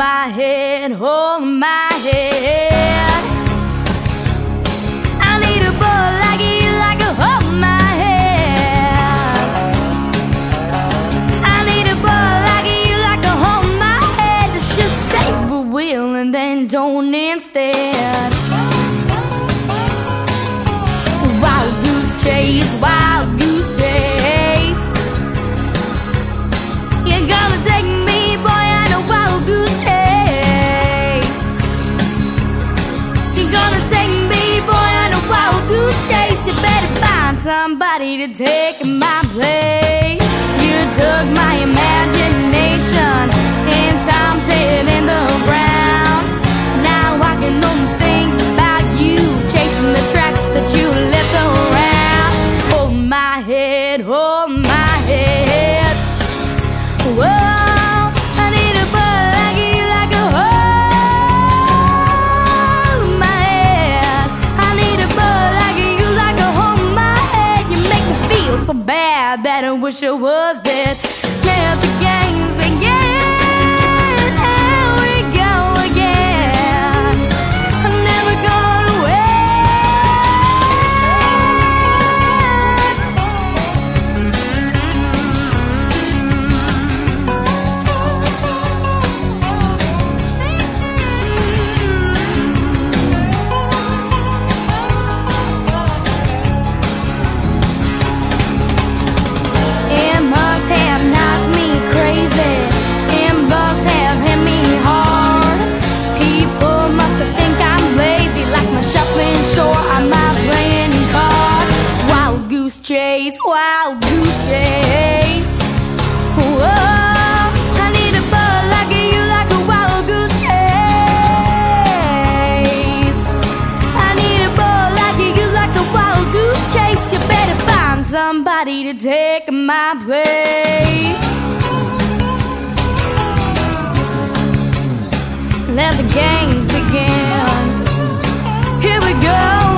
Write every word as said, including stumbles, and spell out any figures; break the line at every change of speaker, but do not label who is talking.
my head, hold my head. I need a boy like you, like a hold my head. I need a boy like you, like a hold my head. Let's just say we will and then don't instead. Wild goose chase, wild goose chase. You're gonna take me, boy, on a wild goose chase. You're gonna take me, boy, on a wild goose chase. You better find somebody to take my place. You took my imagination and stomped it in the ground. Now I can only think about you, chasing the tracks that you left around. Hold my head, hold my head. Whoa, I need a boy like you, like a hold my head. I need a boy like you, like a hold my head. You make me feel so bad that I wish I was dead. Let the games begin. Here we go again. I'm never going away. It must have knocked me crazy. It must have hit me hard. People must have think I'm lazy, like my shuffling shore. I'm not playing cards. Wild goose chase, wild goose chase. Whoa, I need a boy like you, like a wild goose chase. I need a boy like you, like a wild goose chase. You better find somebody to take my place. Let the games begin. Here we go.